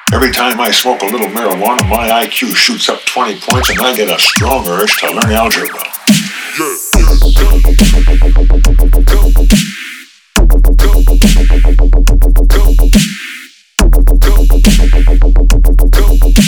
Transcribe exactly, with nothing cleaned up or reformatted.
Every time I smoke a little marijuana, my I Q shoots up twenty points and I get a strong urge to learn algebra. Yeah, yeah, go, go, go, go, go, go, go.